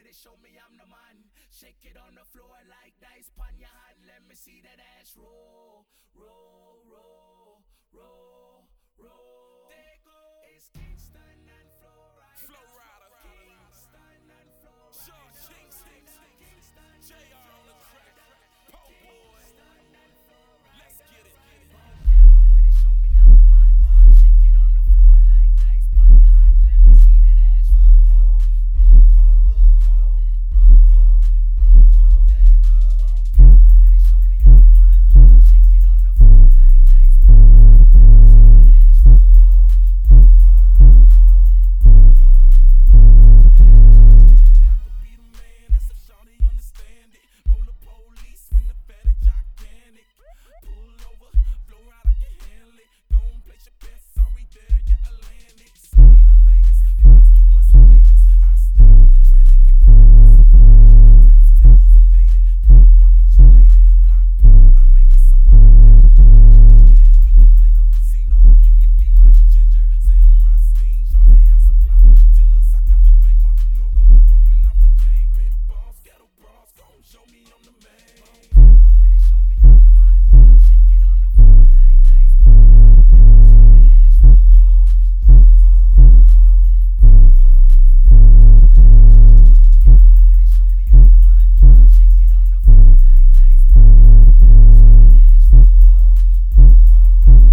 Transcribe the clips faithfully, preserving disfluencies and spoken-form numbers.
it, show me I'm the man. Shake it on the floor like dice pan your hand. Let me see that ass roll, roll, roll, roll, roll. There go. It's Kingston and Florida. Florida. Kingston and Florida. Sean Kingston. J R on the track. Po boy. Let's get it. Camera with it, show me I'm the man. Shake it on the floor like dice pan your hand. Let me see that ass roll, roll, roll, roll, roll, roll. Camera with it, show me I'm the man. Shake it on the floor like dice pan your hand. Let me see that ass roll, roll, roll, roll, roll. I could be the man, that's if shawty understand it. Roll the police when the fatty gigantic. Pull over, flow out, I can handle it. Gon' place your bets, sorry there, yeah, Atlantic. City to Vegas, flies through bustin' Vegas. I stay on the transit, get pretty pussy. Raps, tables invaded, bro, rock with your lady. Block paper, I make it so I can get you. Yeah, we can play casino, you can be my ginger. Sam Rothstein, shawty, I supply the dealers. I got to thank my nigga, roping off the game. Pit balls, ghetto bras, gon' show me I'm the man. Camera with it, show me I'm the man. Shake it on the floor like dice pan your hand. Let me see that ass roll, roll, roll, roll, roll. Camera with it, show me I'm the man. Shake it on the floor like dice pan your hand. Let me see that ass roll, roll, roll, roll,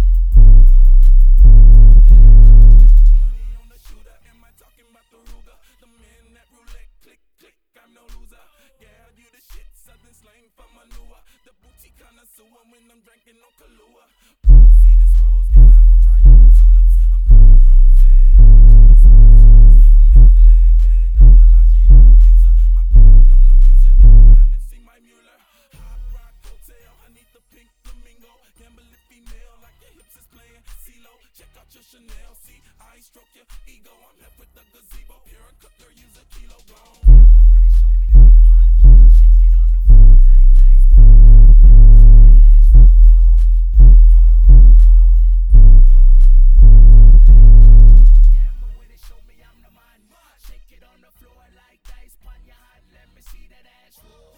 Money on the shooter, am I talking about the Ruger? The man that roulette, click, click, I'm no loser. Yeah, you the shit, southern slang for manure. The boutique connoisseur when I'm drinking on Kahlua. Bro, see this rose, girl, I won't try you with tulips. I'm cooking rose, I'm chicken sauce. I'm in the leg bed, double I G abuser. My people don't amuse it, you haven't seen my Mueller. Hot rock hotel, I need the pink flamingo. Gamble if female, like your hips is playing CeeLo. Check out your Chanel, see, I stroke your ego. I'm left with the gazebo, pure and cooker, use a kilo bone. Camera with it, show me I'm the man. Shake it on the floor like dice pan your hand. Let me see that ass roll, roll, roll, roll, roll. Camera with it, show me I'm the man. Shake it on the floor like dice pan your hand. Let me see that ass roll.